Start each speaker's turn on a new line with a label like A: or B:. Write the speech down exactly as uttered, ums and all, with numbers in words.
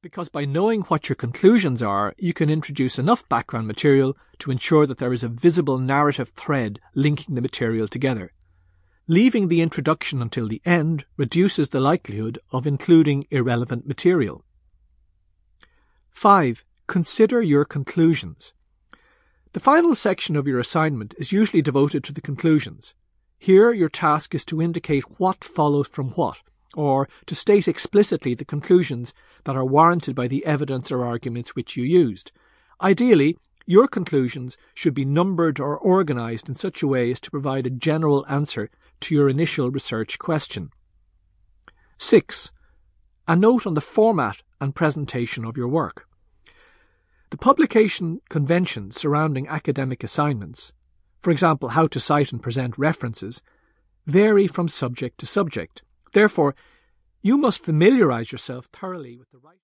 A: because by knowing what your conclusions are, you can introduce enough background material to ensure that there is a visible narrative thread linking the material together. Leaving the introduction until the end reduces the likelihood of including irrelevant material. five. Consider your conclusions. The final section of your assignment is usually devoted to the conclusions. Here, your task is to indicate what follows from what, or to state explicitly the conclusions that are warranted by the evidence or arguments which you used. Ideally, your conclusions should be numbered or organized in such a way as to provide a general answer to your initial research question. six. A note on the format and presentation of your work. The publication conventions surrounding academic assignments, for example, how to cite and present references, vary from subject to subject. Therefore, you must familiarize yourself thoroughly with the right